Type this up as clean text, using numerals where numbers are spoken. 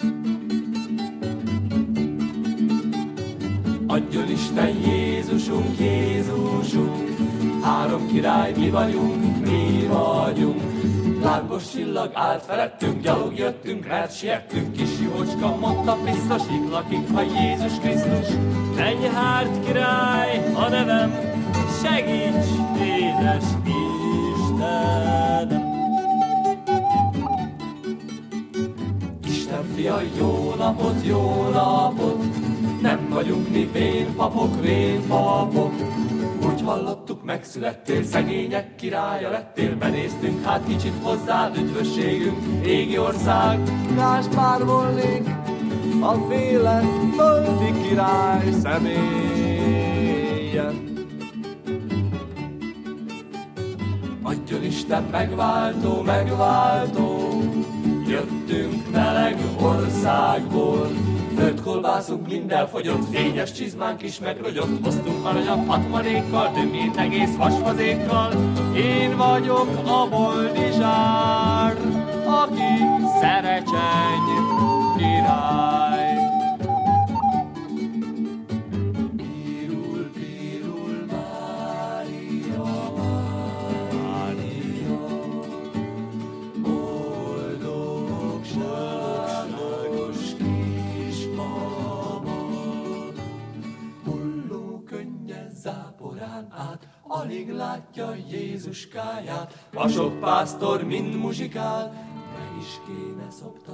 Adjon Isten Jézusunk, Jézusunk, három király mi vagyunk, mi vagyunk. Lángos csillag állt felettünk, gyalog jöttünk, mert siettünk. Kis Juhocska mondta biztos, itt lakik, ha Jézus Krisztus. Enyhárd király a nevem, segíts, édes Istenem! Isten fia, jó napot, jó napot! Nem vagyunk mi vénpapok, vénpapok. Úgy hallottuk, megszülettél, szegények királya lettél. Benéztünk, hát kicsit hozzád, üdvösségünk, égi ország. Gáspár volnék, a féle földi király személye. Adjon Isten megváltó, megváltó, jöttünk meleg országból. Földkolbászunk mind elfogyott, fényes csizmánk is megrogyott. Hoztunk aranyat hatmarékkal, döngét egész vasfazékkal. Én vagyok a boldizsár, aki Szerecseny király. Pirul, pirul, Mária, Mária, boldogságos kismama. Hulló könnyen záporán át, alig látja Jézuskáját. A sok pásztor mind muzsikál, meg is kéne szopni